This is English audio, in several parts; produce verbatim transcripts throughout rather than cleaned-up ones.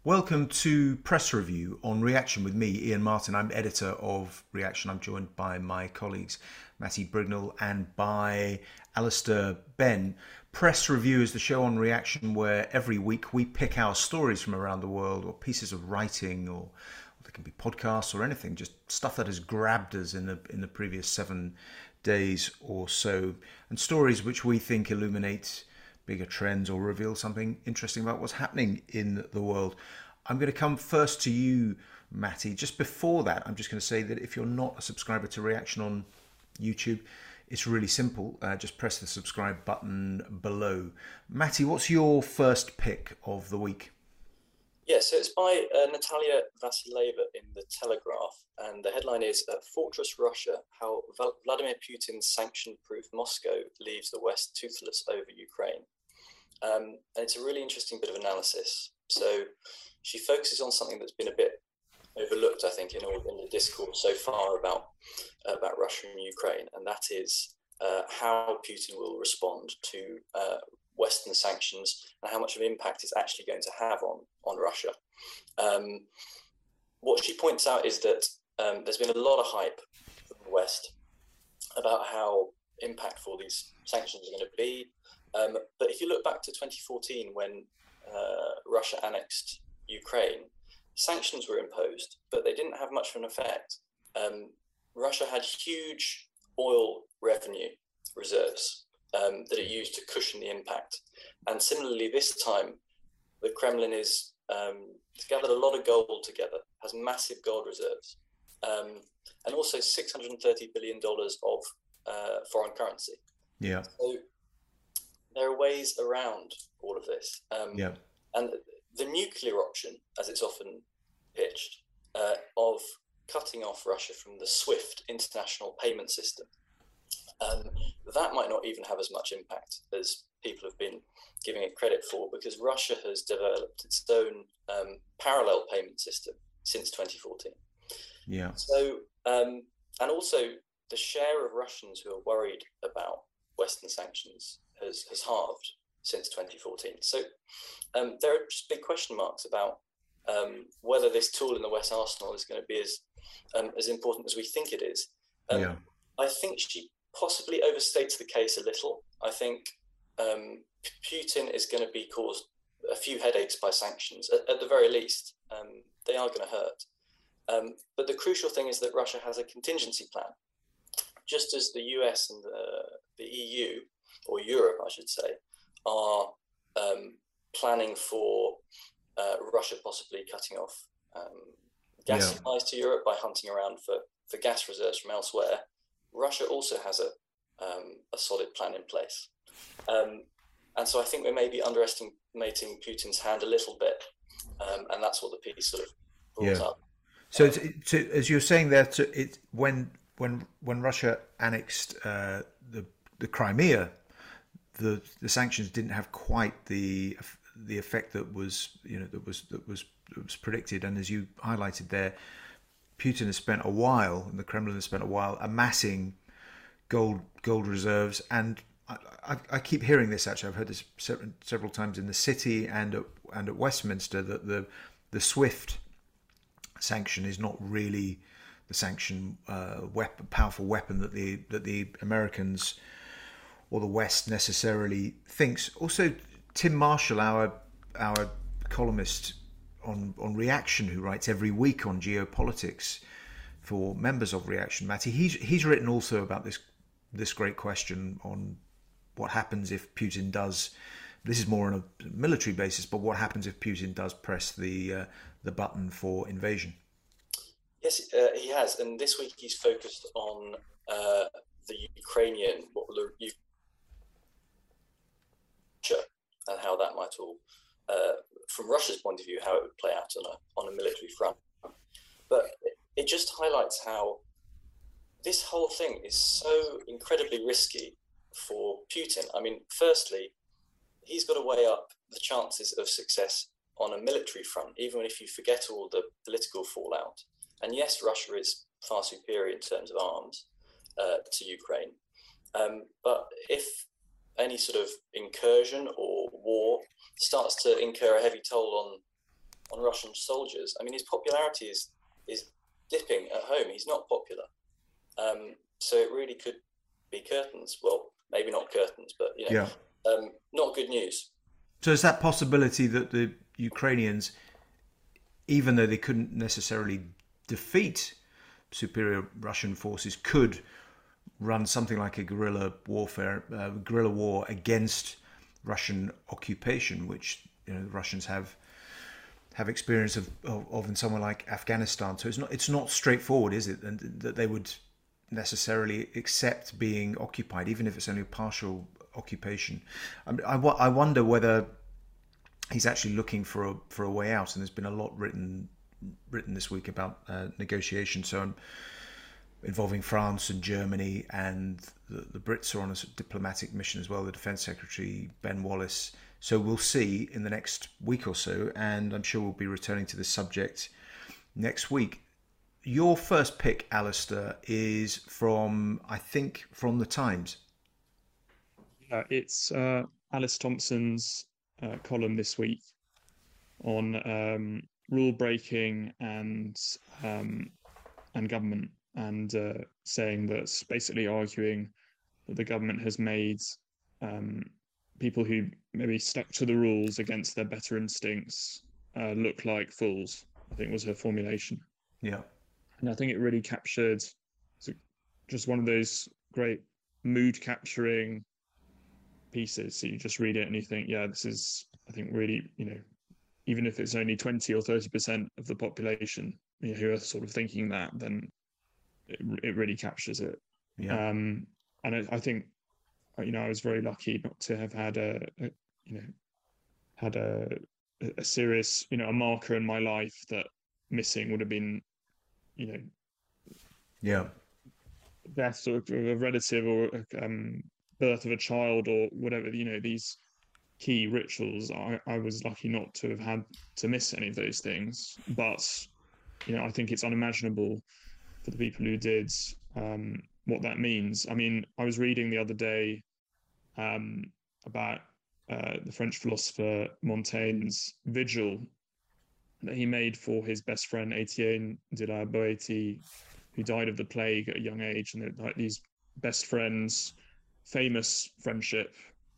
Welcome to Press Review on Reaction with me, Ian Martin. I'm editor of Reaction. I'm joined by my colleagues Matty Brignall and by Alistair Benn. Press Review is the show on Reaction where every week we pick our stories from around the world, or pieces of writing, or, or they can be podcasts or anything, just stuff that has grabbed us in the in the previous seven days or so, and stories which we think illuminate bigger trends or reveal something interesting about what's happening in the world. I'm going to come first to you, Matty. Just before that, I'm just going to say that if you're not a subscriber to Reaction on YouTube, it's really simple. Uh, just press the subscribe button below. Matty, what's your first pick of the week? Yeah, so it's by uh, Natalia Vasileva in The Telegraph, and the headline is uh, Fortress Russia, How Val- Vladimir Putin's sanction-proof Moscow leaves the West toothless over Ukraine. Um, and it's a really interesting bit of analysis. So she focuses on something that's been a bit overlooked, I think, in all in the discourse so far about, uh, about Russia and Ukraine, and that is uh, how Putin will respond to uh, Western sanctions and how much of an impact it's actually going to have on, on Russia. Um, what she points out is that um, there's been a lot of hype from the West about how impactful these sanctions are going to be. Um, but if you look back to twenty fourteen, when uh, Russia annexed Ukraine, sanctions were imposed, but they didn't have much of an effect. Um, Russia had huge oil revenue reserves Um, that it used to cushion the impact. And similarly, this time, the Kremlin is um, it's gathered a lot of gold together, has massive gold reserves, um, and also six hundred thirty billion dollars of uh, foreign currency. Yeah. So there are ways around all of this. Um, Yeah. and the nuclear option, as it's often pitched, uh, of cutting off Russia from the SWIFT international payment system, Um, that might not even have as much impact as people have been giving it credit for, because Russia has developed its own um, parallel payment system since twenty fourteen. Yeah. So, um, and also the share of Russians who are worried about Western sanctions has, has halved since twenty fourteen. So um, there are just big question marks about um, whether this tool in the West arsenal is going to be as um, as important as we think it is. Um, Yeah. I think she possibly overstates the case a little. I think um, Putin is going to be caused a few headaches by sanctions, at, at the very least. Um, they are going to hurt. Um, but the crucial thing is that Russia has a contingency plan. Just as the U S and the, the E U, or Europe, I should say, are um, planning for uh, Russia possibly cutting off um, gas Yeah. supplies to Europe by hunting around for, for gas reserves from elsewhere, Russia also has a um, a solid plan in place. Um, and so I think we may be underestimating Putin's hand a little bit. Um, and that's what the piece sort of brought Yeah. up. So, it's, it's, as you're saying there, to, it when when when Russia annexed uh, the the Crimea, the the sanctions didn't have quite the the effect that was you know that was that was that was predicted. And as you highlighted there, Putin has spent a while, and the Kremlin has spent a while amassing gold gold reserves. And I, I, I keep hearing this. Actually, I've heard this several, several times in the city and at, and at Westminster, that the the SWIFT sanction is not really the sanction uh, weapon, powerful weapon that the that the Americans or the West necessarily thinks. Also, Tim Marshall, our our columnist on on Reaction, who writes every week on geopolitics for members of Reaction, Matty, he's he's written also about this this great question on what happens if Putin does. This is more on a military basis, but what happens if Putin does press the uh, the button for invasion? Yes, uh, he has. And this week he's focused on uh, the Ukrainian, what the and how that might all, uh, from Russia's point of view, how it would play out on a on a military front. But it, it just highlights how this whole thing is so incredibly risky for Putin. I mean, firstly, he's got to weigh up the chances of success on a military front, even if you forget all the political fallout. And yes, Russia is far superior in terms of arms uh, to Ukraine. Um, but if any sort of incursion or war starts to incur a heavy toll on on on Russian soldiers. I mean, his popularity is is dipping at home. He's not popular. Um, so it really could be curtains. Well, maybe not curtains, but, you know, yeah. um, not good news. So is that possibility that the Ukrainians, even though they couldn't necessarily defeat superior Russian forces, could run something like a guerrilla warfare, uh, guerrilla war against Russian occupation, which, you know, the Russians have have experience of, of, of in somewhere like Afghanistan. So it's not it's not straightforward, is it? And that they would necessarily accept being occupied, even if it's only a partial occupation. I, I, I wonder whether he's actually looking for a for a way out. And there's been a lot written written this week about uh, negotiations. So I'm involving France and Germany, and the, the Brits are on a sort of diplomatic mission as well. The Defence Secretary Ben Wallace. So we'll see in the next week or so, and I'm sure we'll be returning to this subject next week. Your first pick, Alistair, is from, I think, from the Times. Yeah, it's uh, Alice Thompson's uh, column this week on um, rule breaking and um, and government, and uh, saying that, basically arguing that the government has made um, people who maybe stuck to the rules against their better instincts uh, look like fools, I think was her formulation. Yeah. And I think it really captured just one of those great mood capturing pieces. So you just read it and you think, yeah, this is, I think, really, you know, even if it's only twenty or thirty percent of the population, you know, who are sort of thinking that, then it, it really captures it. Yeah. Um, and I, I think, you know, I was very lucky not to have had a, a you know, had a, a serious, you know, a marker in my life that missing would have been, you know, yeah, death of a relative or um, birth of a child or whatever, you know, these key rituals. I, I was lucky not to have had to miss any of those things. But, you know, I think it's unimaginable for the people who did um, what that means. I mean, I was reading the other day um, about uh, the French philosopher Montaigne's vigil that he made for his best friend Etienne de la Boétie, who died of the plague at a young age. And like these best friends, famous friendship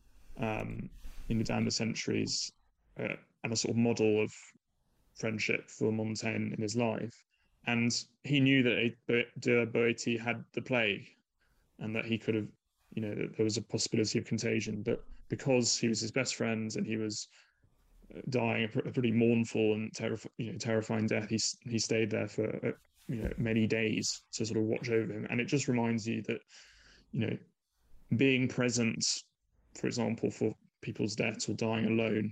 um, in the down the centuries, uh, and a sort of model of friendship for Montaigne in his life. And he knew that de la Boétie had the plague, and that he could have, you know, that there was a possibility of contagion. But because he was his best friend and he was dying a pretty mournful and terrif- you know, terrifying death, he he stayed there for uh, you know, many days to sort of watch over him. And it just reminds you that, you know, being present, for example, for people's deaths or dying alone,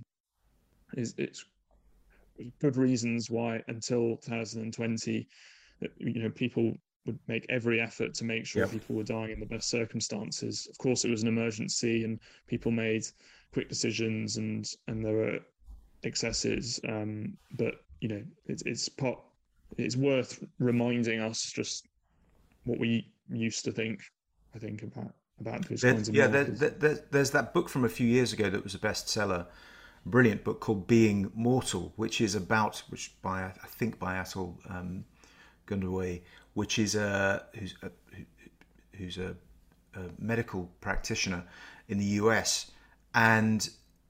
is it's good reasons why until two thousand twenty, you know, people would make every effort to make sure yep. people were dying in the best circumstances. Of course, it was an emergency and people made quick decisions, and and there were excesses. Um, but you know, it's it's part. It's worth reminding us just what we used to think. I think about about those there, kinds of yeah. There, there, there's that book from a few years ago that was a bestseller, a brilliant book called Being Mortal, which is about which by I think by Atul um, Gundurway, which is a who's a, who's a, a medical practitioner in the U S, and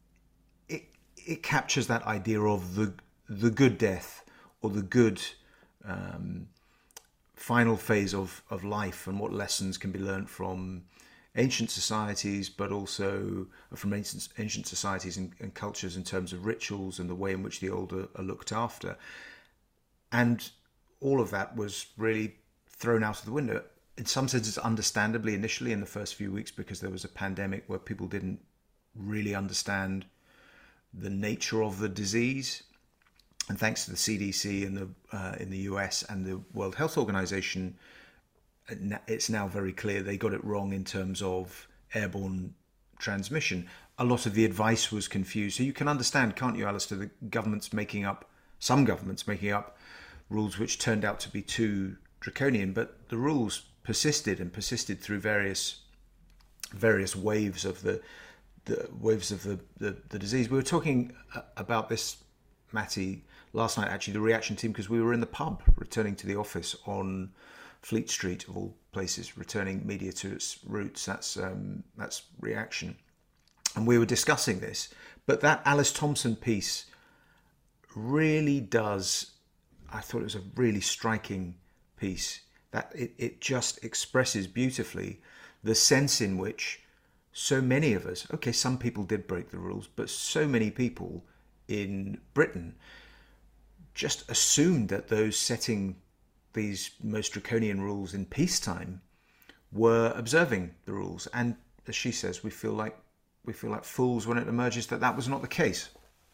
it it captures that idea of the the good death or the good um, final phase of, of life, and what lessons can be learned from ancient societies, but also from ancient, ancient societies and, and cultures in terms of rituals and the way in which the older are looked after. And all of that was really thrown out of the window. In some senses, understandably, initially in the first few weeks, because there was a pandemic where people didn't really understand the nature of the disease. And thanks to the C D C in the uh, in the U S and the World Health Organization, it's now very clear they got it wrong in terms of airborne transmission. A lot of the advice was confused. So you can understand, can't you, Alistair, the governments making up, some governments making up rules which turned out to be too draconian, but the rules persisted and persisted through various various waves of the, the waves of the, the, the disease. We were talking about this, Matty, last night, actually, the reaction team, because we were in the pub returning to the office on Fleet Street, of all places, returning media to its roots. That's um, that's reaction. And we were discussing this. But that Alice Thompson piece really does, I thought it was a really striking piece, that it, it just expresses beautifully the sense in which so many of us, okay, some people did break the rules, but so many people in Britain just assumed that those setting these most draconian rules in peacetime were observing the rules. And as she says, we feel like we feel like fools when it emerges that that was not the case.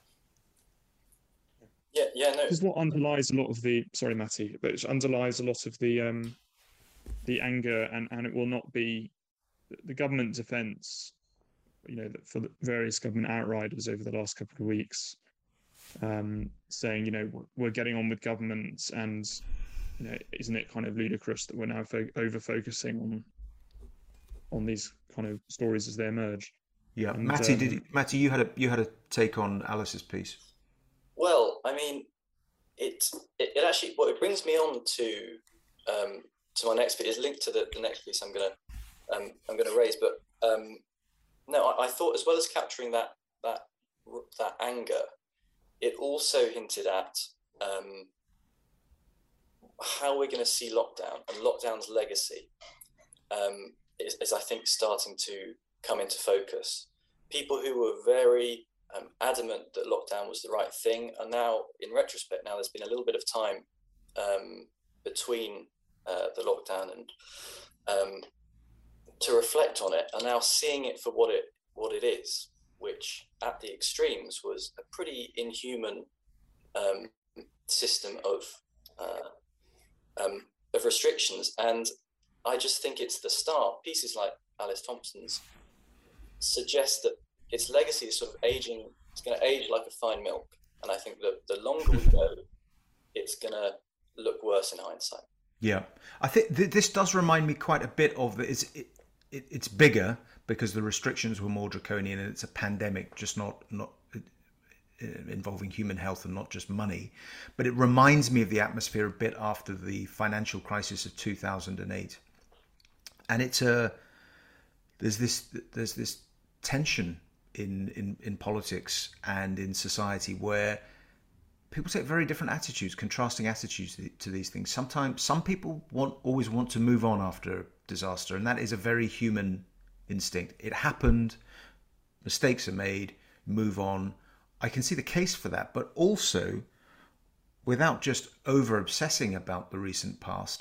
Yeah, yeah, no. This is what underlies a lot of the, sorry, Matty, but it underlies a lot of the um, the anger, and, and it will not be the government defence, you know, for the various government outriders over the last couple of weeks, um, saying, you know, we're getting on with government, and, you know, isn't it kind of ludicrous that we're now fo- over focusing on on these kind of stories as they emerge? Yeah, and, Matty, um, did you, Matty, you had a you had a take on Alice's piece. Well, I mean, it, it it actually what it brings me on to um, to my next piece is linked to the, the next piece I'm gonna um, I'm gonna raise. But um, no, I, I thought as well as capturing that that that anger, it also hinted at um, how we're going to see lockdown and lockdown's legacy um, is, is I think starting to come into focus. People who were very um, adamant that lockdown was the right thing are now, in retrospect, now there's been a little bit of time um, between uh, the lockdown and um, to reflect on it, are now seeing it for what it what it is, which at the extremes was a pretty inhuman um, system of uh, um, of restrictions. And I just think it's the start. Pieces like Alice Thompson's suggest that its legacy is sort of aging. It's going to age like a fine milk, and I think that the longer we go, it's going to look worse in hindsight. Yeah, I think th- this does remind me quite a bit of the, it's it, it, it's bigger because the restrictions were more draconian, and it's a pandemic, just not not uh, involving human health and not just money. But it reminds me of the atmosphere a bit after the financial crisis of two thousand eight, and it's a there's this there's this tension in, in, in politics and in society where people take very different attitudes, contrasting attitudes to these things. Sometimes some people want always want to move on after disaster, and that is a very human instinct. It happened, mistakes are made, move on. I can see the case for that, but also without just over obsessing about the recent past,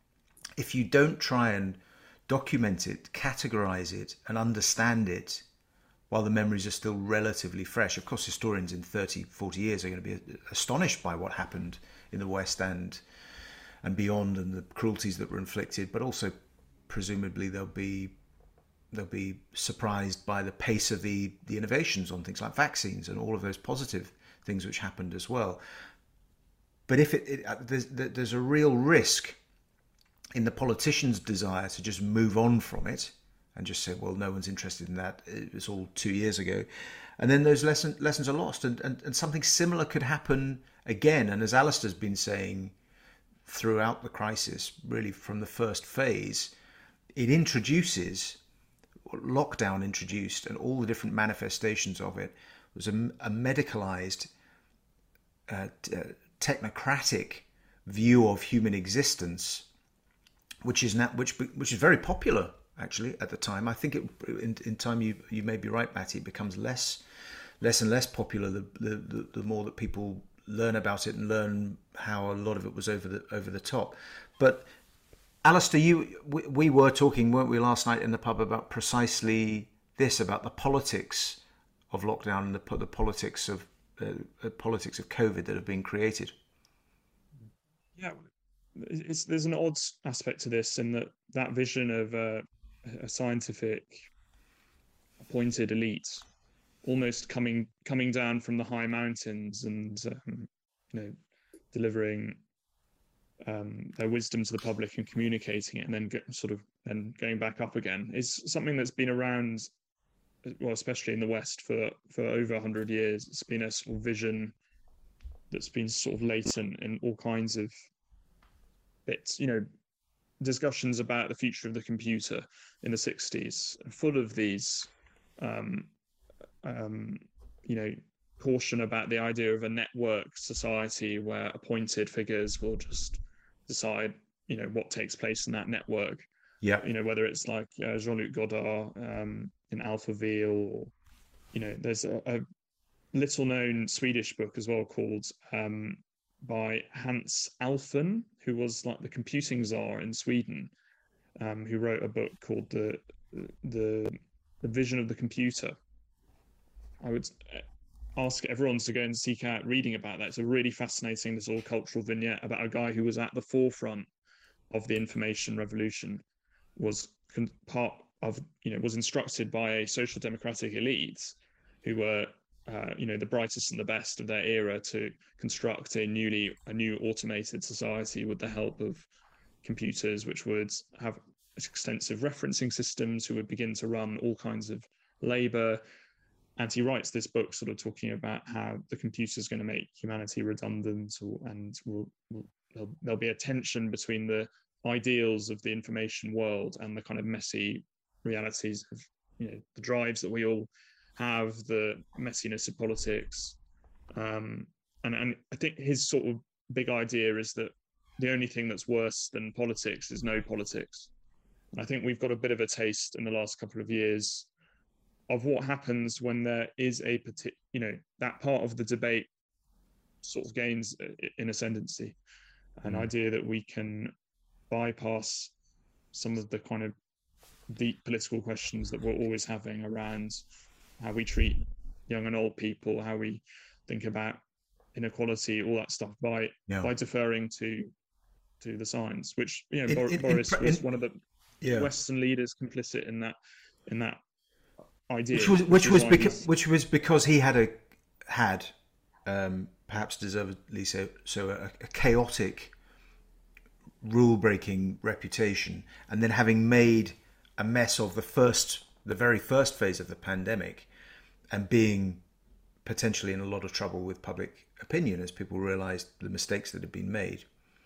if you don't try and document it, categorize it, and understand it while the memories are still relatively fresh. Of course, historians in thirty, forty years are going to be astonished by what happened in the West and and beyond, and the cruelties that were inflicted, but also presumably they'll be they'll be surprised by the pace of the, the innovations on things like vaccines and all of those positive things which happened as well. But if it, it there's, there's a real risk in the politicians' desire to just move on from it and just say, well, no one's interested in that. It was all two years ago. And then those lesson, lessons are lost. And, and, and something similar could happen again. And as Alistair's been saying throughout the crisis, really from the first phase, it introduces, lockdown introduced, and all the different manifestations of it was a, a medicalized, uh, uh, technocratic view of human existence, which is now, which which is very popular actually at the time. I think it in, in time you you may be right, Matty. It becomes less less and less popular the, the the more that people learn about it and learn how a lot of it was over the over the top. But Alistair, you we, we were talking, weren't we, last night in the pub about precisely this, about the politics of lockdown and the, the politics of uh, the politics of COVID that have been created. Yeah. It's, there's an odd aspect to this in that that vision of uh, a scientific appointed elite almost coming coming down from the high mountains and um, you know delivering um, their wisdom to the public and communicating it, and then get, sort of and going back up again is something that's been around, well, especially in the West for for over one hundred years. It's been a sort of vision that's been sort of latent in all kinds of bits, you know, discussions about the future of the computer in the sixties, full of these, um, um, you know, caution about the idea of a network society where appointed figures will just decide, you know, what takes place in that network. Yeah. You know, whether it's like uh, Jean-Luc Godard um, in AlphaVille, or, you know, there's a, a little known Swedish book as well called um, by Hans Alfven, who was like the computing czar in Sweden, um, who wrote a book called the, the the Vision of the Computer. I would ask everyone to go and seek out reading about that. It's a really fascinating little cultural vignette about a guy who was at the forefront of the information revolution, was part of, you know, was instructed by a social democratic elite who were, uh, you know, the brightest and the best of their era to construct a newly a new automated society with the help of computers, which would have extensive referencing systems, who would begin to run all kinds of labor. And he writes this book sort of talking about how the computer is going to make humanity redundant, or, and will, will, there'll, there'll be a tension between the ideals of the information world and the kind of messy realities of, you know, the drives that we all have, the messiness of politics. Um, and, and I think his sort of big idea is that the only thing that's worse than politics is no politics. And I think we've got a bit of a taste in the last couple of years of what happens when there is a particular, you know, that part of the debate sort of gains in ascendancy. An mm. idea that we can bypass some of the kind of deep political questions that we're always having around how we treat young and old people, how we think about inequality, all that stuff, by yeah. by deferring to to the science, which, you know, in, Boris in, in, was one of the yeah. Western leaders complicit in that in that idea, which was which, which was because which was because he had a had um, perhaps deservedly so so a, a chaotic rule-breaking reputation, and then having made a mess of the first the very first phase of the pandemic, and being potentially in a lot of trouble with public opinion as people realized the mistakes that had been made,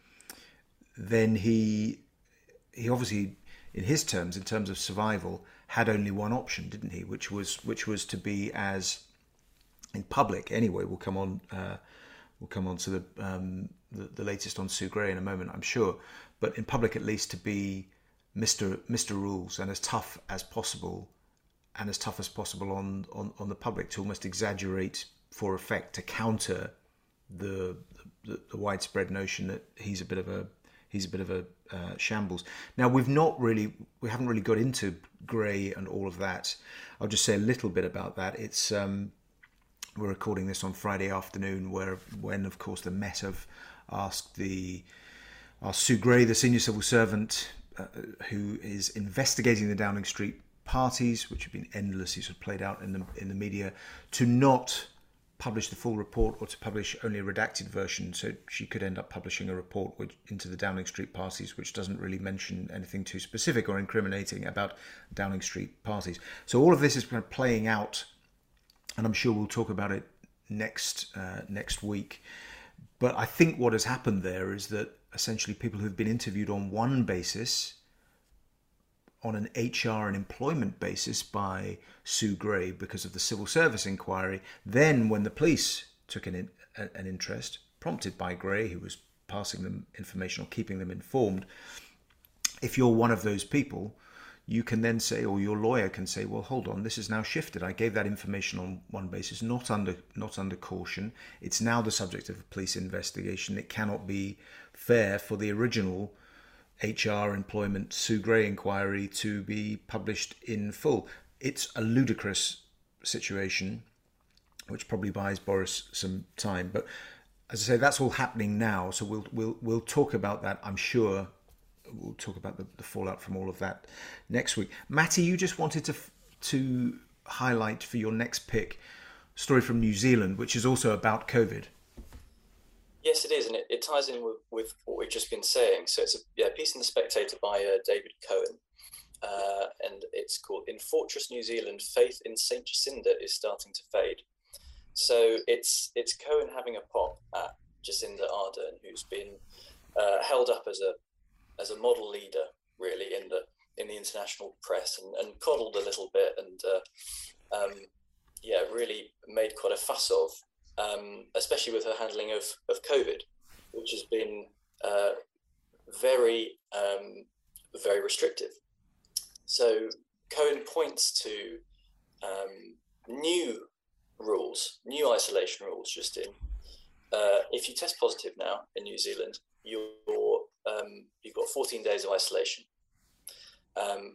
then he he obviously, in his terms, in terms of survival, had only one option, didn't he? Which was which was to be, as in public anyway. We'll come on. Uh, we'll come on to the, um, the the latest on Sue Gray in a moment, I'm sure. But in public, at least, to be Mister Mister Rules, and as tough as possible, and as tough as possible on on, on the public, to almost exaggerate for effect, to counter the the, the widespread notion that he's a bit of a he's a bit of a uh, shambles. Now, we've not really, we haven't really got into Gray and all of that. I'll just say a little bit about that. It's um, we're recording this on Friday afternoon, where when, of course, the Met have asked the asked Sue Gray, the senior civil servant uh, who is investigating the Downing Street parties, which have been endlessly sort of played out in the in the media, to not publish the full report, or to publish only a redacted version, so she could end up publishing a report which, into the Downing Street parties, which doesn't really mention anything too specific or incriminating about Downing Street parties. So all of this is kind of playing out, and I'm sure we'll talk about it next uh, next week. But I think what has happened there is that essentially people who've been interviewed on one basis, on an H R and employment basis by Sue Gray because of the civil service inquiry. Then when the police took an, in, an interest, prompted by Gray, who was passing them information or keeping them informed, if you're one of those people, you can then say, or your lawyer can say, well, hold on, this is now shifted. I gave that information on one basis, not under not under caution. It's now the subject of a police investigation. It cannot be fair for the original H R employment Sue Gray inquiry to be published in full. It's a ludicrous situation, which probably buys Boris some time. But as I say, that's all happening now. So we'll we'll we'll talk about that, I'm sure. We'll talk about the, the fallout from all of that next week. Matty, you just wanted to to highlight for your next pick a story from New Zealand, which is also about COVID. Yes, it is, and it, it ties in with, with what we've just been saying. So it's a yeah, piece in The Spectator by uh, David Cohen, uh, and it's called "In Fortress New Zealand, Faith in Saint Jacinda is Starting to Fade." So it's it's Cohen having a pop at Jacinda Ardern, who's been uh, held up as a as a model leader, really, in the in the international press, and, and coddled a little bit, and uh, um, yeah, really made quite a fuss of, um, especially with her handling of of COVID, which has been uh, very um, very restrictive. So Cohen points to um, new rules, new isolation rules, just in. Uh, if you test positive now in New Zealand, you're, um, you've got fourteen days of isolation um,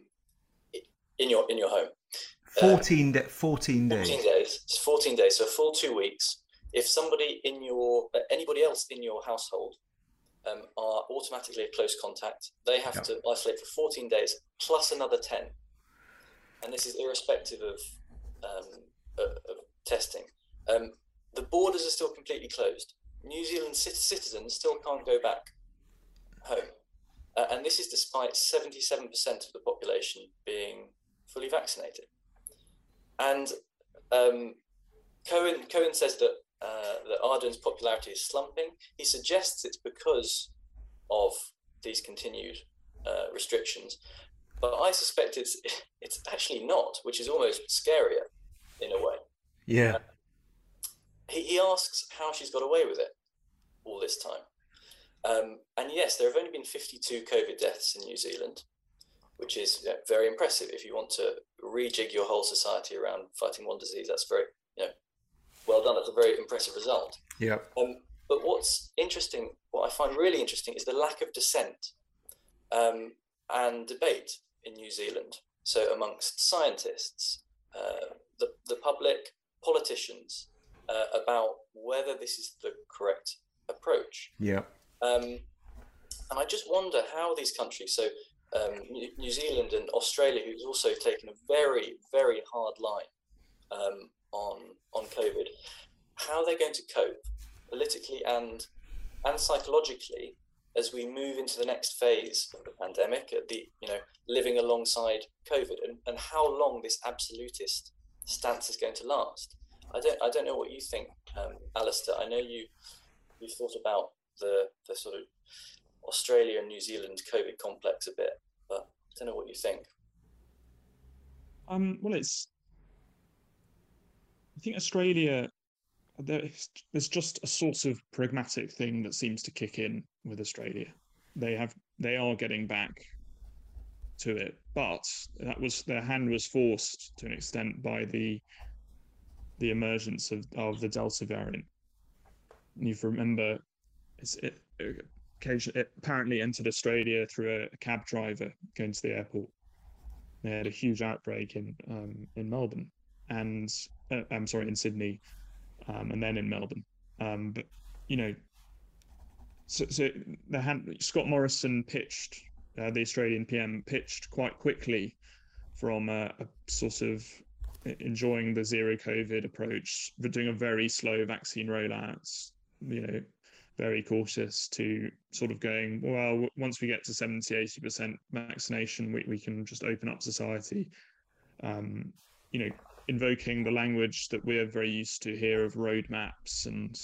in your in your home. fourteen, uh, fourteen days. fourteen days. It's fourteen days, so a full two weeks. If somebody in your, anybody else in your household um, are automatically a close contact, they have yep. to isolate for fourteen days plus another ten. And this is irrespective of, um, of, of testing. Um, the borders are still completely closed. New Zealand citizens still can't go back home. Uh, and this is despite seventy-seven percent of the population being fully vaccinated. And um, Cohen, Cohen says that, uh, that Ardern's popularity is slumping. He suggests it's because of these continued uh, restrictions. But I suspect it's it's actually not, which is almost scarier in a way. Yeah. Uh, he, he asks how she's got away with it all this time. Um, and yes, there have only been fifty-two COVID deaths in New Zealand, which is you know, very impressive. If you want to rejig your whole society around fighting one disease, that's very, you know, well done. That's a very impressive result. Yeah. Um, but what's interesting, what I find really interesting, is the lack of dissent um, and debate in New Zealand. So amongst scientists, uh, the the public, politicians, uh, about whether this is the correct approach. Yeah. Um, and I just wonder how these countries, so um, New Zealand and Australia, who's also taken a very, very hard line um, on on COVID, how they're going to cope politically and and psychologically as we move into the next phase of the pandemic, at the you know living alongside COVID, and, and how long this absolutist stance is going to last. I don't I don't know what you think, um, Alistair. I know you you've thought about the the sort of Australia and New Zealand COVID complex a bit, but I don't know what you think. Um, well, it's I think Australia, there's, there's just a sort of pragmatic thing that seems to kick in with Australia. They have they are getting back to it, but that was their hand was forced to an extent by the the emergence of, of the Delta variant. And you remember it's, it, occasionally, it apparently entered Australia through a, a cab driver going to the airport. They had a huge outbreak in um, in Melbourne, and uh, I'm sorry, in Sydney, um, and then in Melbourne. Um, but you know, so, so the hand, Scott Morrison pitched, uh, the Australian P M pitched quite quickly from a, a sort of enjoying the zero COVID approach, but doing a very slow vaccine rollouts, you know, very cautious, to sort of going, well, once we get to seventy, eighty percent vaccination, we, we can just open up society. Um, you know, invoking the language that we're very used to here of roadmaps and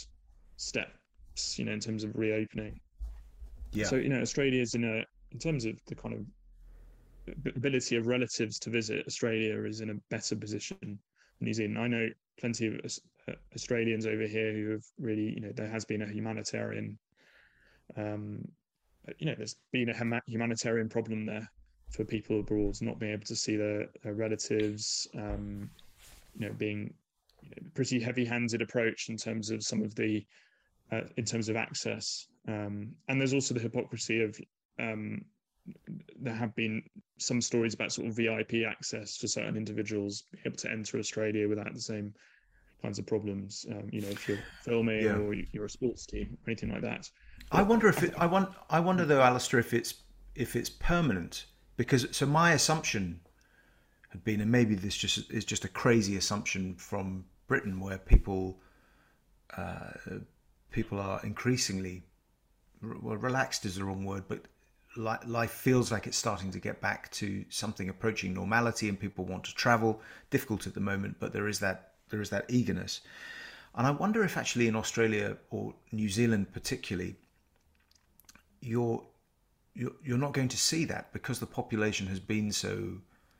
steps, you know, in terms of reopening. Yeah. So, you know, Australia is in a, in terms of the kind of ability of relatives to visit, Australia is in a better position than New Zealand. I know plenty of Australians over here who have really, you know, there has been a humanitarian, um, you know, there's been a humanitarian problem there for people abroad not being able to see their, their relatives, um, you know, being you know, pretty heavy-handed approach in terms of some of the, uh, in terms of access. Um, and there's also the hypocrisy of, um, there have been some stories about sort of V I P access for certain individuals being able to enter Australia without the same kinds of problems. Um, you know, if you're filming yeah. or you're a sports team or anything like that. But I wonder if it, I want. I wonder though, Alistair, if it's if it's permanent, because so my assumption had been, and maybe this just is just a crazy assumption from Britain, where people uh, people are increasingly well, relaxed is the wrong word, but life feels like it's starting to get back to something approaching normality, and people want to travel. Difficult at the moment, but there is that there is that eagerness. And I wonder if actually in Australia or New Zealand particularly, you're you're, you're not going to see that because the population has been so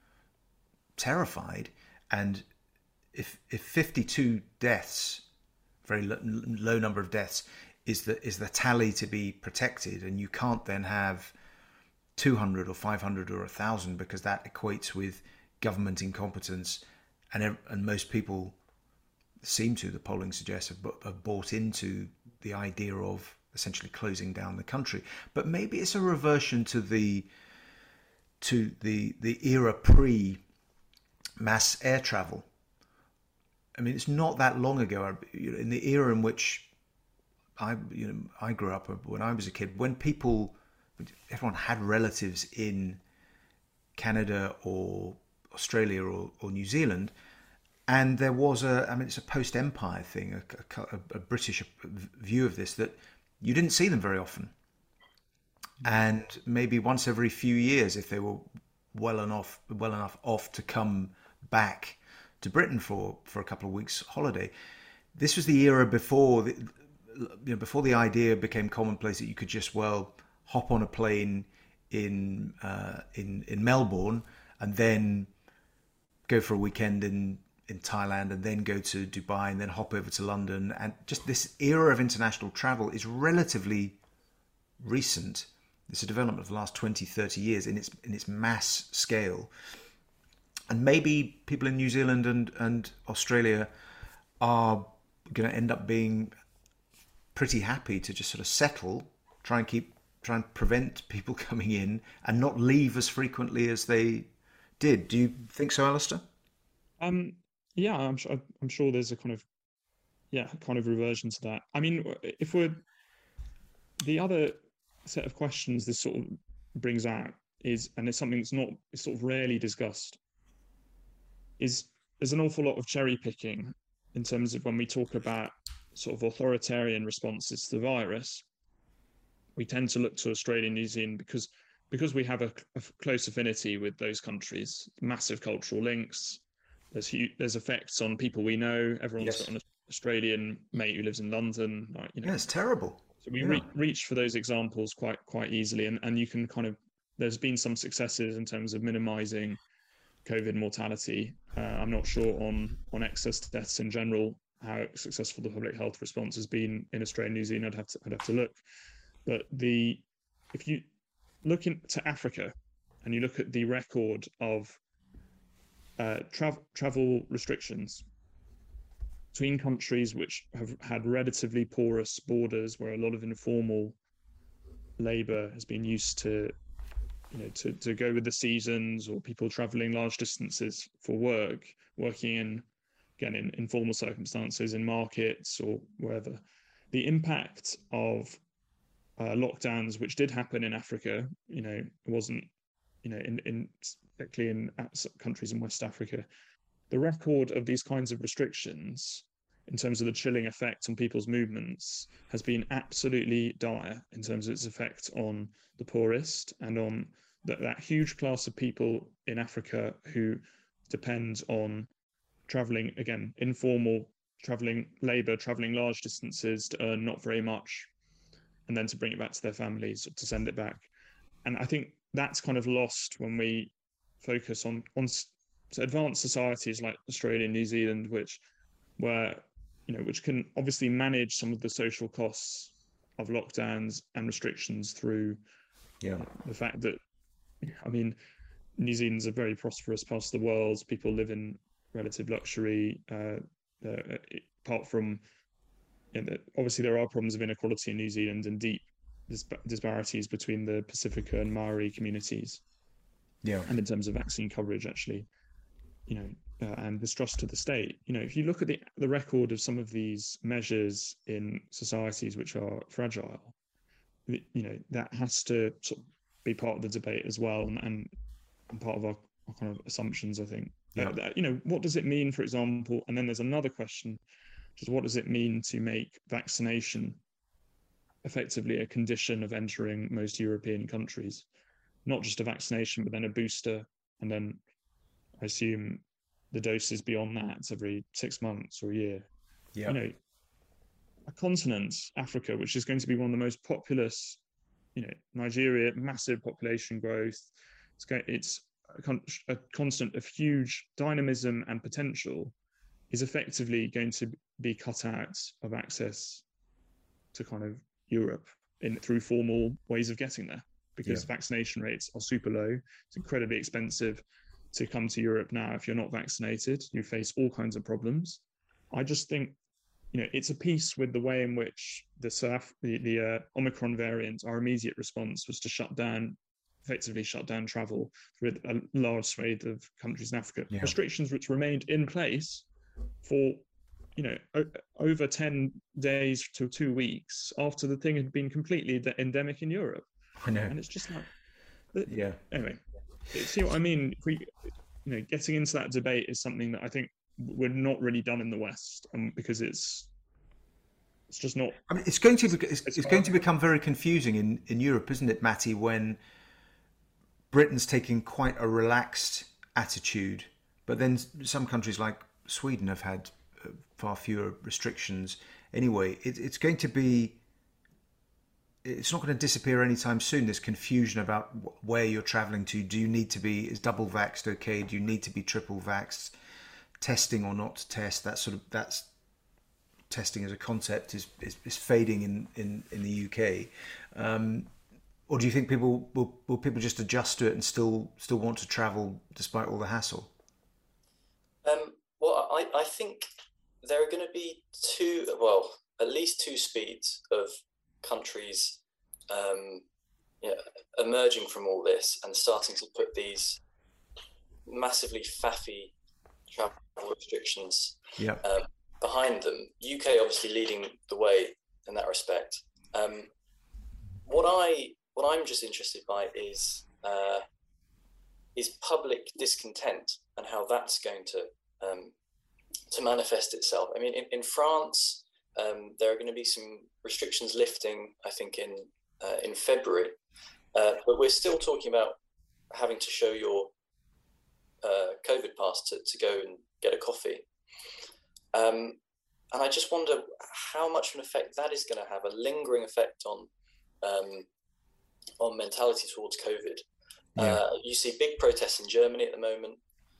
terrified. And if if fifty-two deaths, very low, low number of deaths, is the is the tally to be protected, and you can't then have two hundred or five hundred or one thousand because that equates with government incompetence, and and most people seem to, the polling suggests, have, have bought into the idea of essentially closing down the country. But maybe it's a reversion to the to the the era pre mass air travel. I mean, it's not that long ago, in the era in which I, you know, I grew up, when I was a kid, when people, everyone had relatives in Canada or Australia or, or New Zealand, and there was a, I mean, it's a post-empire thing, a, a, a British view of this, that you didn't see them very often. And maybe once every few years, if they were well enough, well enough off to come back to Britain for, for a couple of weeks holiday. This was the era before the, you know, before the idea became commonplace that you could just, well, hop on a plane in uh, in in Melbourne and then go for a weekend in in Thailand and then go to Dubai and then hop over to London. And just this era of international travel is relatively recent. It's a development of the last twenty, thirty years in its in its mass scale. And maybe people in New Zealand and, and Australia are going to end up being pretty happy to just sort of settle, try and keep, try and prevent people coming in and not leave as frequently as they did. Do you think so, Alistair? Um, yeah, I'm sure. I'm sure there's a kind of, yeah, kind of reversion to that. I mean, if we're the other set of questions this sort of brings out is, and it's something that's not, it's sort of rarely discussed, is there's an awful lot of cherry picking in terms of when we talk about sort of authoritarian responses to the virus. We tend to look to Australia and New Zealand because because we have a, a close affinity with those countries, massive cultural links. There's huge, there's effects on people we know. Everyone's yes. got an Australian mate who lives in London. Like, you know, yeah, it's terrible. So we yeah. re- reach for those examples quite quite easily, and and you can kind of, there's been some successes in terms of minimising COVID mortality. Uh, I'm not sure on on excess deaths in general how successful the public health response has been in Australia and New Zealand. I'd have to I'd have to look, but the if you look into Africa and you look at the record of uh, travel travel restrictions between countries which have had relatively porous borders, where a lot of informal labour has been used to, you know, to, to go with the seasons, or people travelling large distances for work, working in, again, in informal circumstances, in markets or wherever. The impact of uh, lockdowns, which did happen in Africa, you know, it wasn't, you know, in, in particularly in countries in West Africa, the record of these kinds of restrictions in terms of the chilling effect on people's movements has been absolutely dire in terms of its effect on the poorest and on that, that huge class of people in Africa who depend on traveling, again, informal traveling labor, traveling large distances to earn not very much, and then to bring it back to their families, or to send it back. And I think that's kind of lost when we focus on, on advanced societies like Australia and New Zealand, which where, you know, which can obviously manage some of the social costs of lockdowns and restrictions through yeah. the fact that, I mean, New Zealand's a very prosperous part of the world. People live in relative luxury. Uh, uh, apart from, you know, obviously there are problems of inequality in New Zealand and deep dis- disparities between the Pacifica and Maori communities. Yeah. And in terms of vaccine coverage, actually, you know, uh, and distrust to the state. You know, if you look at the the record of some of these measures in societies which are fragile, you know, that has to sort of be part of the debate as well, and, and, and part of our, our kind of assumptions, I think. Yeah. Uh, that, you know, what does it mean, for example? And then there's another question, which is what does it mean to make vaccination effectively a condition of entering most European countries? Not just a vaccination, but then a booster, and then I assume the doses beyond that every six months or a year. Yeah. You know, a continent, Africa, which is going to be one of the most populous, you know, Nigeria, massive population growth. It's going, it's a, con- a constant of huge dynamism and potential, is effectively going to be cut out of access to kind of Europe in through formal ways of getting there, because yeah. vaccination rates are super low. It's incredibly expensive to come to Europe now. If you're not vaccinated, you face all kinds of problems. I just think, you know, it's a piece with the way in which the South, the, the uh, Omicron variant, our immediate response was to shut down, effectively shut down travel for a large swathe of countries in Africa. Yeah. Restrictions which remained in place for, you know, o- over ten days to two weeks after the thing had been completely de- endemic in Europe. I know. And it's just like, but, yeah. Anyway, see what I mean? If we, you know, getting into that debate is something that I think we're not really done in the West, um, because it's it's just not. I mean, it's going to be, it's, it's going to become very confusing in, in Europe, isn't it, Matty? When Britain's taking quite a relaxed attitude, but then some countries like Sweden have had far fewer restrictions. Anyway, it, it's going to be. It's not going to disappear anytime soon. This confusion about where you're travelling to. Do you need to be is double vaxxed? Okay. Do you need to be triple vaxxed? Testing or not to test? That sort of that's testing as a concept is is, is fading in, in, in the U K. Um, or do you think people will will people just adjust to it and still still want to travel despite all the hassle? Um, well, I I think there are going to be two. Well, at least two speeds of countries um, you know, emerging from all this and starting to put these massively faffy travel restrictions yeah. um, behind them. U K obviously leading the way in that respect. Um, what I what I'm just interested by is uh, is public discontent and how that's going to um, to manifest itself. I mean, in, in France. Um, there are going to be some restrictions lifting, I think, in uh, in February, uh, but we're still talking about having to show your uh, COVID pass to, to go and get a coffee. Um, and I just wonder how much of an effect that is going to have, a lingering effect on um, on mentality towards COVID. Yeah. Uh, you see big protests in Germany at the moment.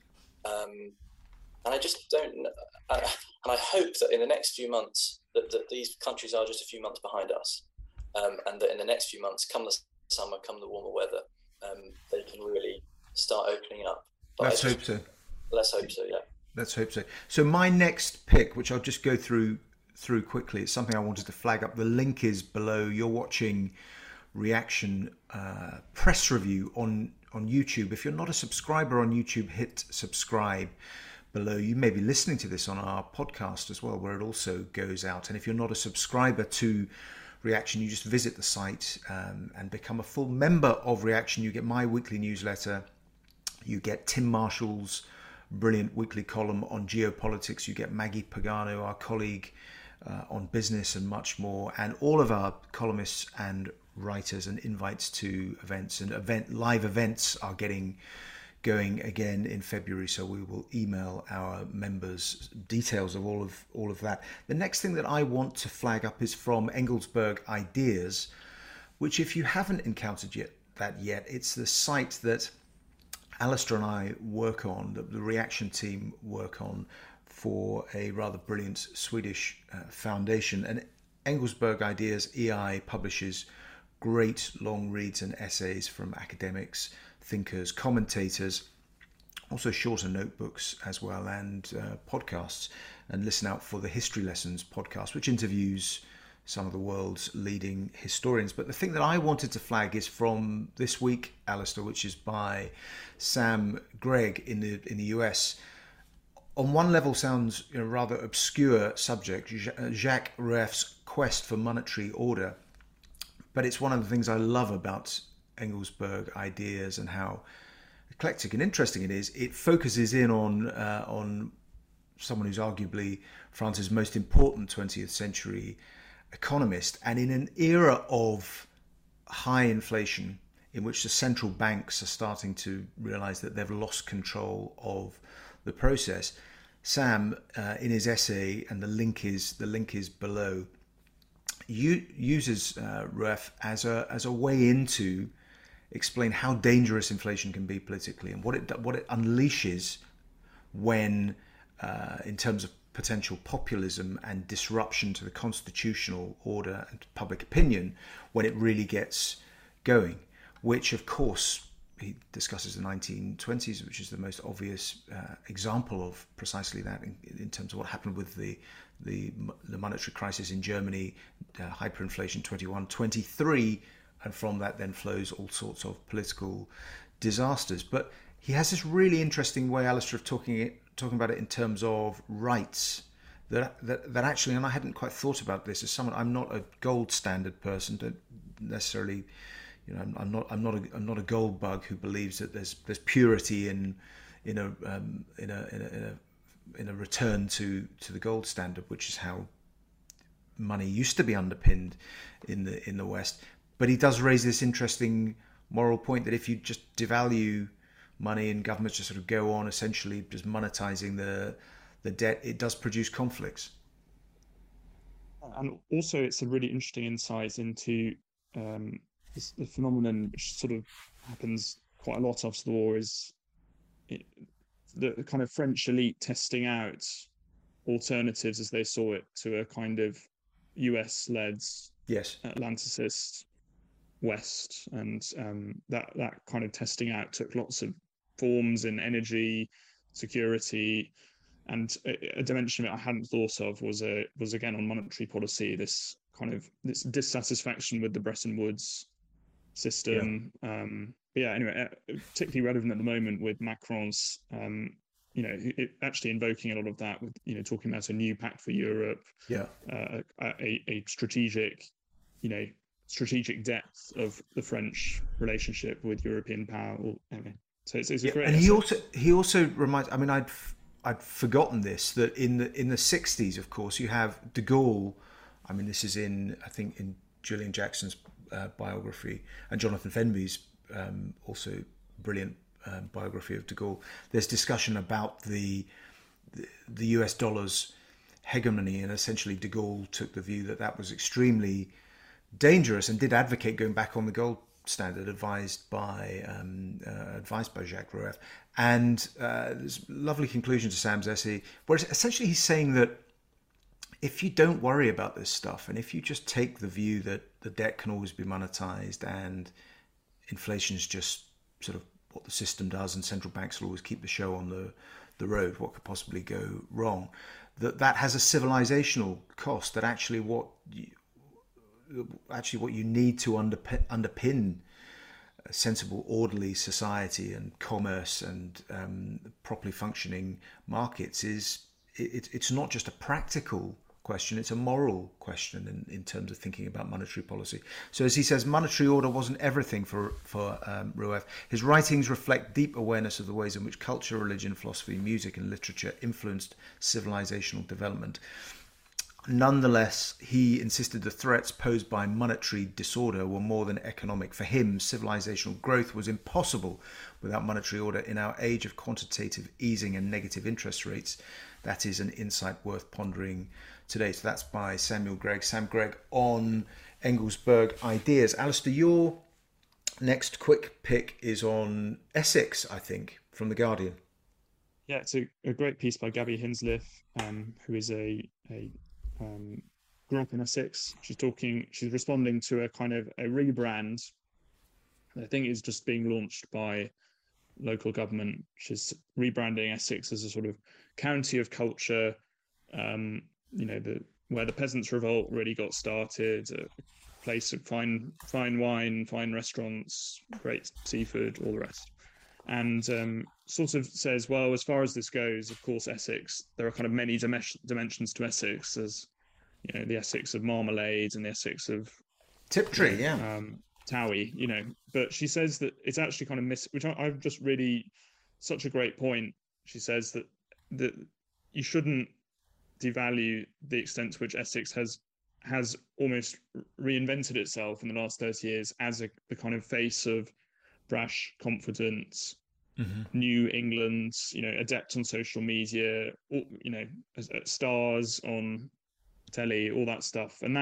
Um, and I just don't know. And I hope that in the next few months, that, that these countries are just a few months behind us, um, and that in the next few months, come the summer, come the warmer weather, um, they can really start opening up. But let's just, hope so. Let's hope so, yeah. Let's hope so. So my next pick, which I'll just go through through quickly, it's something I wanted to flag up. The link is below. You're watching Reaction uh, press review on, on YouTube. If you're not a subscriber on YouTube, hit subscribe. Below, you may be listening to this on our podcast as well, where it also goes out. And if you're not a subscriber to Reaction, you just visit the site um, and become a full member of Reaction. You get my weekly newsletter. You get Tim Marshall's brilliant weekly column on geopolitics. You get Maggie Pagano, our colleague, uh, on business and much more. And all of our columnists and writers and invites to events and event live events are getting going again in February, so we will email our members details of all of all of that. The next thing that I want to flag up is from Engelsberg Ideas, which if you haven't encountered yet that yet, it's the site that Alistair and I work on, that the Reaction team work on for a rather brilliant Swedish uh, foundation. And Engelsberg Ideas, E I, publishes great long reads and essays from academics, thinkers, commentators, also shorter notebooks as well, and uh, podcasts. And listen out for the History Lessons podcast, which interviews some of the world's leading historians. But the thing that I wanted to flag is from this week, Alistair, which is by Sam Gregg in the in the U S. On one level sounds, you know, rather obscure subject, Jacques Rueff's quest for monetary order. But it's one of the things I love about Engelsberg Ideas and how eclectic and interesting it is. It focuses in on uh, on someone who's arguably France's most important twentieth century economist, and in an era of high inflation in which the central banks are starting to realize that they've lost control of the process. Sam, uh, in his essay, and the link is the link is below, u- uses uh, R U E F as a as a way into explain how dangerous inflation can be politically and what it what it unleashes when, uh, in terms of potential populism and disruption to the constitutional order and public opinion, when it really gets going, which of course he discusses the nineteen twenties, which is the most obvious uh, example of precisely that in, in terms of what happened with the the, the monetary crisis in Germany, uh, hyperinflation twenty-one twenty-three, and from that then flows all sorts of political disasters. But he has this really interesting way, Alistair, of talking it, talking about it in terms of rights. That, that that actually, and I hadn't quite thought about this as someone. I'm not a gold standard person, don't necessarily. You know, I'm, I'm not. I'm not. A, I'm not a gold bug who believes that there's there's purity in in a um, in a in a in a in a return to to the gold standard, which is how money used to be underpinned in the in the West. But he does raise this interesting moral point that if you just devalue money and governments just sort of go on essentially just monetizing the the debt, it does produce conflicts. And also, it's a really interesting insight into um, this, the phenomenon which sort of happens quite a lot after the war is it, the, the kind of French elite testing out alternatives as they saw it to a kind of U S-led yes Atlanticist West, and um, that that kind of testing out took lots of forms in energy, security, and a, a dimension that I hadn't thought of was a was again on monetary policy. This kind of this dissatisfaction with the Bretton Woods system. Yeah. Um, but yeah. Anyway, particularly relevant at the moment with Macron's, um, you know, it, actually invoking a lot of that with, you know, talking about a new pact for Europe. Yeah. Uh, a, a strategic, you know. strategic depth of the French relationship with European power. Anyway, so it's, it's a yeah, great. And he also he also reminds. I mean, I'd I'd forgotten this that in the in the sixties, of course, you have De Gaulle. I mean, this is in I think in Julian Jackson's uh, biography and Jonathan Fenby's um, also brilliant um, biography of De Gaulle. There's discussion about the the, the U S dollar's hegemony, and essentially De Gaulle took the view that that was extremely dangerous and did advocate going back on the gold standard, advised by um, uh, advised by Jacques Roueff. And uh, there's a lovely conclusion to Sam's essay, where essentially he's saying that if you don't worry about this stuff, and if you just take the view that the debt can always be monetized and inflation is just sort of what the system does, and central banks will always keep the show on the the road, what could possibly go wrong, that that has a civilizational cost, that actually what you, actually what you need to underpin, underpin a sensible, orderly society and commerce and um, properly functioning markets is it, it's not just a practical question, it's a moral question in, in terms of thinking about monetary policy. So as he says, monetary order wasn't everything for, for um, Roueff. His writings reflect deep awareness of the ways in which culture, religion, philosophy, music and literature influenced civilizational development. Nonetheless, he insisted the threats posed by monetary disorder were more than economic. For him, civilizational growth was impossible without monetary order in our age of quantitative easing and negative interest rates. That is an insight worth pondering today. So that's by Samuel Gregg. Sam Gregg on Engelsberg Ideas. Alistair, your next quick pick is on Essex, I think, from The Guardian. Yeah, it's a, a great piece by Gabby Hinsliff, um, who is a... a Um, grew up in Essex. She's talking, she's responding to a kind of a rebrand that I think is just being launched by local government. She's rebranding Essex as a sort of county of culture, um, you know, the where the Peasants' Revolt really got started, a place of fine fine wine, fine restaurants, great seafood, all the rest. And um, sort of says, well, as far as this goes, of course, Essex, there are kind of many dim- dimensions to Essex, as, you know, the Essex of marmalade and the Essex of Tiptree, you know, yeah. Um, Towie, you know. But she says that it's actually kind of miss, which I, I've just really, such a great point. She says that that you shouldn't devalue the extent to which Essex has has almost reinvented itself in the last thirty years as a the kind of face of brash confidence, mm-hmm. New England, you know, adept on social media, you know, stars on telly, all that stuff. And that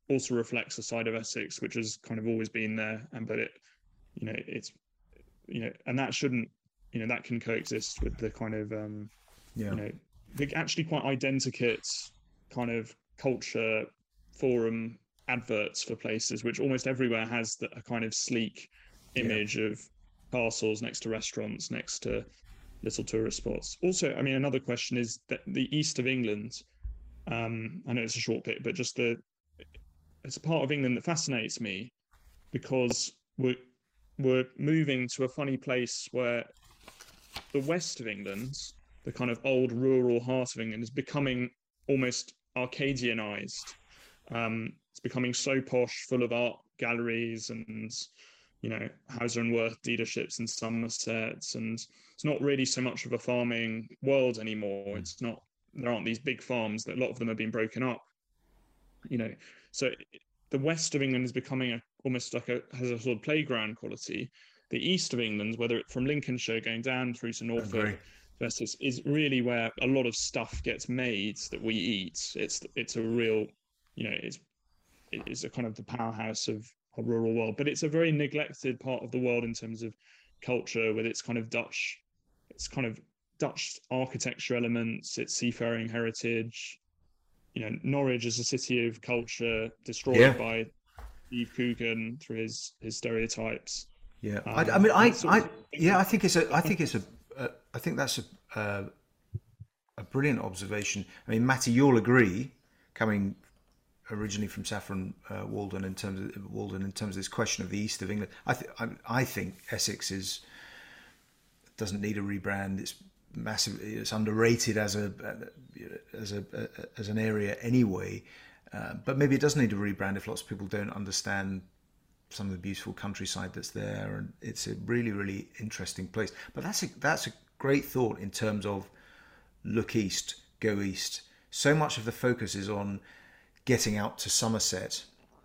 also reflects a side of Essex which has kind of always been there, and but it, you know, it's, you know, and that shouldn't, you know, that can coexist with the kind of, um, yeah. you know, the actually quite identikit kind of culture forum adverts for places, which almost everywhere has the, a kind of sleek image yeah. of castles next to restaurants, next to little tourist spots. Also, I mean, another question is that the east of England, um, I know it's a short bit, but just the, it's a part of England that fascinates me, because we're, we're moving to a funny place where the west of England, the kind of old rural heart of England, is becoming almost Arcadianized. Um, it's becoming so posh, full of art galleries and, you know, Hauser and Wirth dealerships in Somerset, and it's not really so much of a farming world anymore. It's not, there aren't these big farms, that a lot of them have been broken up, you know. So the west of England is becoming a, almost like a, has a sort of playground quality. The east of England, whether it's from Lincolnshire going down through to Norfolk, versus is really where a lot of stuff gets made that we eat. It's it's a real, you know, it's it's a kind of the powerhouse of a rural world, but it's a very neglected part of the world in terms of culture, with its kind of Dutch, it's kind of Dutch architecture elements, its seafaring heritage. You know, Norwich is a city of culture destroyed yeah. by Steve Coogan through his his stereotypes. Yeah, um, I, I mean, I, I, yeah, I think it's a, I think it's a, uh, I think that's a, uh, a brilliant observation. I mean, Matty, you'll agree, coming originally from Saffron uh, Walden in terms of Walden in terms of this question of the east of England. I, th- I, I think Essex is doesn't need a rebrand. It's massive. It's underrated as a as a as an area anyway. Uh, but maybe it does need a rebrand if lots of people don't understand some of the beautiful countryside that's there, and it's a really, really interesting place. But that's a that's a great thought in terms of look east, go east. So much of the focus is on getting out to Somerset,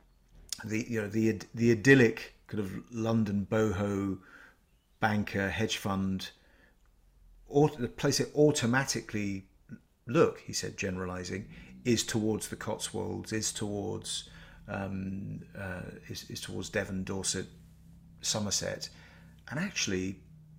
the you know the the idyllic kind of London boho banker hedge fund, or the place it automatically look, he said, generalizing, is towards the Cotswolds, is towards um, uh, is, is towards Devon, Dorset, Somerset, and actually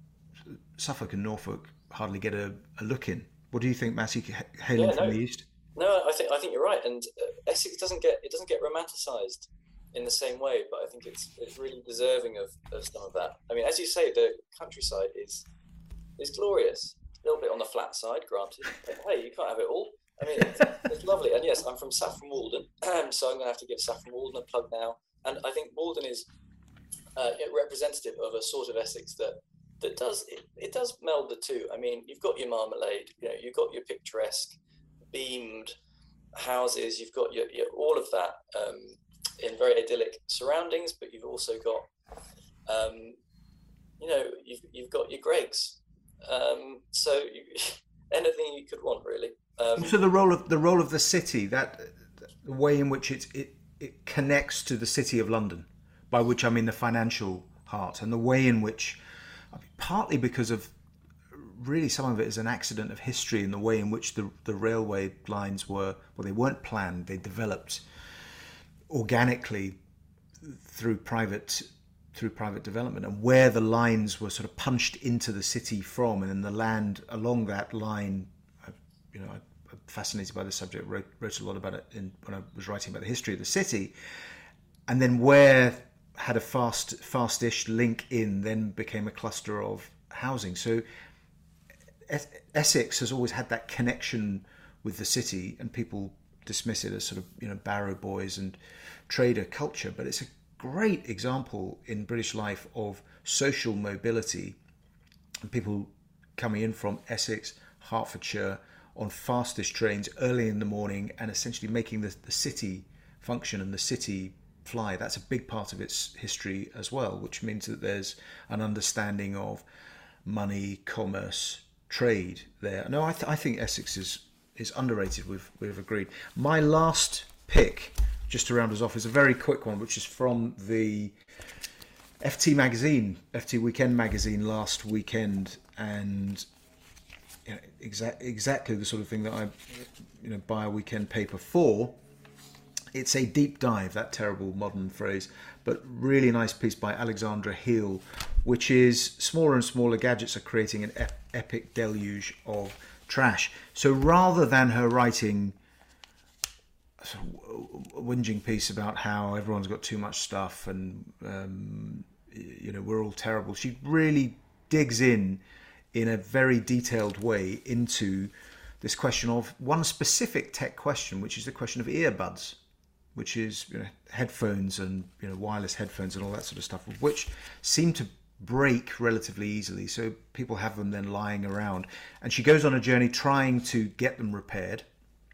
Suffolk and Norfolk hardly get a, a look in. What do you think, Matty, hailing yeah, no, from the east? No, I think I think you're right, and uh, Essex doesn't get it doesn't get romanticised in the same way, but I think it's it's really deserving of, of some of that. I mean, as you say, the countryside is is glorious. A little bit on the flat side, granted. But hey, you can't have it all. I mean, it's, it's lovely. And yes, I'm from Saffron Walden, so I'm going to have to give Saffron Walden a plug now. And I think Walden is uh, representative of a sort of Essex that that does it, it does meld the two. I mean, you've got your marmalade, you know, you've got your picturesque beamed houses, you've got your, your all of that um, in very idyllic surroundings, but you've also got, um, you know, you've you've got your Greggs. Um, so you, anything you could want, really. Um, so the role of the role of the city, that the way in which it, it it connects to the city of London, by which I mean the financial heart, and the way in which, I mean, partly because of really some of it is an accident of history, in the way in which the the railway lines were, well, they weren't planned, they developed organically through private through private development, and where the lines were sort of punched into the city from, and then the land along that line. I, you know, I'm fascinated by the subject. Wrote wrote a lot about it in, when I was writing about the history of the city, and then where had a fast fast-ish link in, then became a cluster of housing. So Essex has always had that connection with the city, and people dismiss it as sort of, you know, barrow boys and trader culture, but it's a great example in British life of social mobility, and people coming in from Essex, Hertfordshire on fastest trains early in the morning, and essentially making the, the city function and the city fly. That's a big part of its history as well, which means that there's an understanding of money, commerce, trade there. No, I, th- I think Essex is is underrated. We've we've agreed. My last pick, just to round us off, is a very quick one, which is from the F T magazine, F T Weekend magazine last weekend, and you know, exa- exactly the sort of thing that I, you know, buy a weekend paper for. It's a deep dive, that terrible modern phrase, but really nice piece by Alexandra Heel, which is smaller and smaller gadgets are creating an ep- epic deluge of trash. So rather than her writing a whinging piece about how everyone's got too much stuff and um, you know we're all terrible, she really digs in in a very detailed way into this question of one specific tech question, which is the question of earbuds, which is you know, headphones and you know wireless headphones and all that sort of stuff, which seem to break relatively easily. So people have them then lying around, and she goes on a journey trying to get them repaired.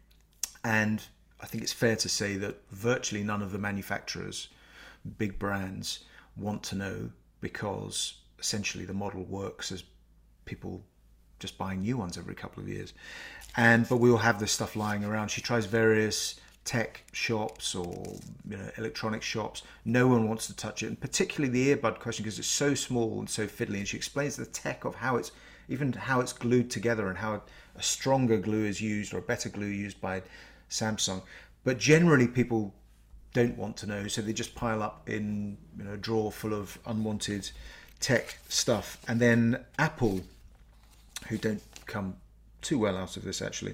And I think it's fair to say that virtually none of the manufacturers, big brands, want to know, because essentially the model works as people just buying new ones every couple of years. And but we will have this stuff lying around. She tries various tech shops or you know electronic shops. No one wants to touch it, and particularly the earbud question, because it's so small and so fiddly. And she explains the tech of how it's even how it's glued together and how a stronger glue is used or a better glue used by Samsung. But generally people don't want to know, so they just pile up in you know a drawer full of unwanted tech stuff. And then Apple, who don't come too well out of this actually,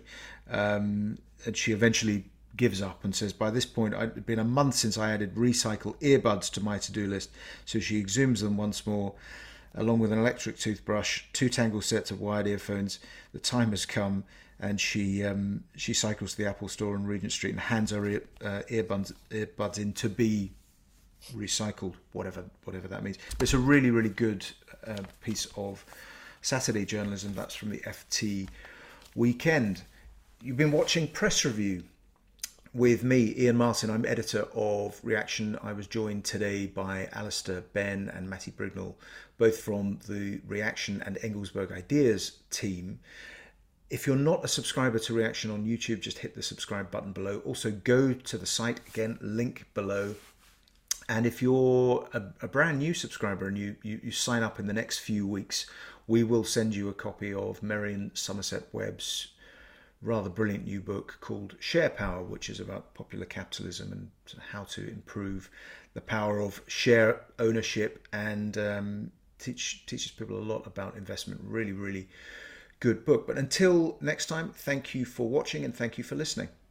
um, and she eventually gives up and says, by this point it'd been a month since I added recycle earbuds to my to-do list. So she exhumes them once more, along with an electric toothbrush, two Tangle sets of wired earphones. The time has come, and she um, she cycles to the Apple store on Regent Street and hands her ear, uh, earbuds earbuds in to be recycled, whatever whatever that means. But it's a really really good uh, piece of Saturday journalism. That's from the F T Weekend. You've been watching Press Review with me, Ian Martin. I'm editor of Reaction. I was joined today by Alistair Benn and Matty Brignall, both from the Reaction and Engelsberg Ideas team. If you're not a subscriber to Reaction on YouTube, just hit the subscribe button below. Also go to the site, again, link below. And if you're a, a brand new subscriber and you, you, you sign up in the next few weeks, we will send you a copy of Merian Somerset Webb's rather brilliant new book called Share Power, which is about popular capitalism and how to improve the power of share ownership, and um, teach teaches people a lot about investment. Really, really good book. But until next time, thank you for watching and thank you for listening.